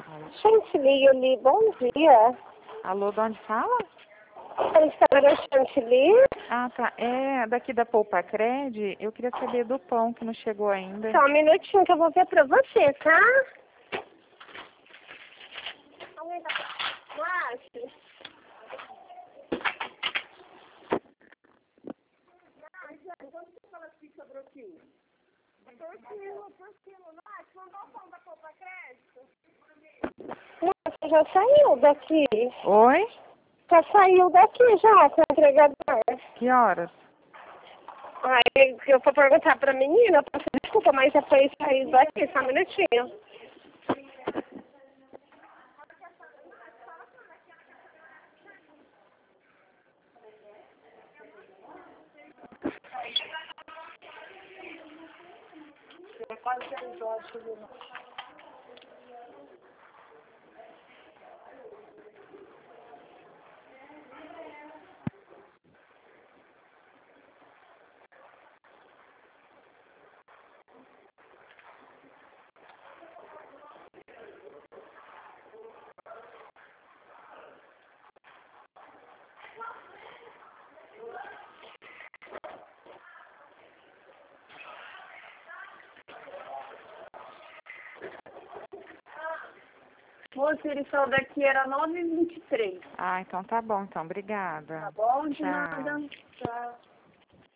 Chantilly, Yuli, bom dia. Alô, de onde fala? Restaurante Chantilly. Ah, tá. É daqui da Poupa Cred. Eu queria saber do pão que não chegou ainda. Só um minutinho que eu vou ver pra você, tá? Márcio. Quando você fala assim sobre o quê? Por quilo. Márcio, mandou o pão da Poupa Crédito? Você já saiu daqui? Oi? Já saiu daqui já, com o entregador. Que horas? Aí eu vou perguntar pra menina, eu peço desculpa, mas já foi sair daqui, só um minutinho. É quase 6 horas, Moço, ele saiu daqui, era 9h23. Ah, então tá bom. Então, obrigada. Tá bom? De Tchau. nada. Tchau.